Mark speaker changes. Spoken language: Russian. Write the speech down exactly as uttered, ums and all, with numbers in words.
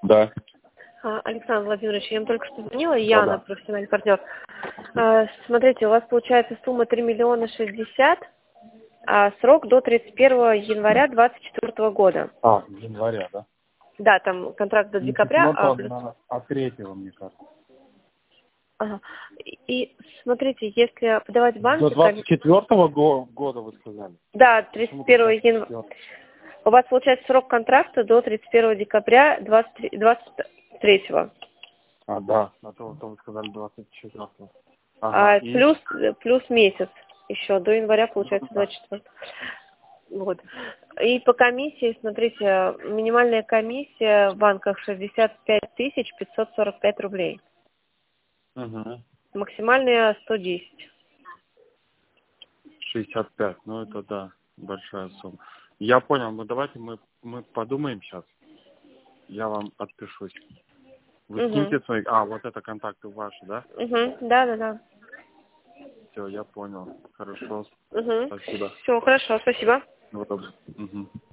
Speaker 1: Да.
Speaker 2: А, Александр Владимирович, я вам только что звонила, Яна,
Speaker 1: Да, да.
Speaker 2: профессиональный партнер. А, смотрите, у вас получается сумма три миллиона шестьдесят, а срок до тридцать первого января двадцать четвёртого года.
Speaker 1: А, января, да?
Speaker 2: Да, там контракт до
Speaker 1: Не
Speaker 2: декабря, а
Speaker 1: четвёртого,
Speaker 2: плюс...
Speaker 1: а а третьего, мне кажется.
Speaker 2: Ага. И смотрите, если подавать в
Speaker 1: До
Speaker 2: банке...
Speaker 1: двадцать четвёртого го- года вы сказали?
Speaker 2: Да, тридцать
Speaker 1: Почему до
Speaker 2: первого
Speaker 1: двадцать
Speaker 2: января.
Speaker 1: четвёртого?
Speaker 2: У вас получается срок контракта до тридцать первого декабря двадцать третьего.
Speaker 1: А, да, а то, то вы сказали двадцать четвёртого. Ага,
Speaker 2: А,
Speaker 1: и?
Speaker 2: плюс, плюс месяц еще, до января
Speaker 1: Ну,
Speaker 2: получается
Speaker 1: да.
Speaker 2: двадцать четвёртого. Вот. И по комиссии, смотрите, минимальная комиссия в банках шестьдесят пять тысяч пятьсот сорок пять рублей.
Speaker 1: Угу.
Speaker 2: Максимальная сто десять.
Speaker 1: шестьдесят пять, ну это да, большая сумма. Я понял, ну давайте мы, мы подумаем сейчас. Я вам отпишусь. Вы
Speaker 2: Угу.
Speaker 1: скиньте свои... А, вот это контакты ваши, да?
Speaker 2: Угу. Да, да, да.
Speaker 1: Все, я понял. Хорошо.
Speaker 2: Угу.
Speaker 1: Спасибо.
Speaker 2: Все, хорошо, спасибо.
Speaker 1: Вот, угу.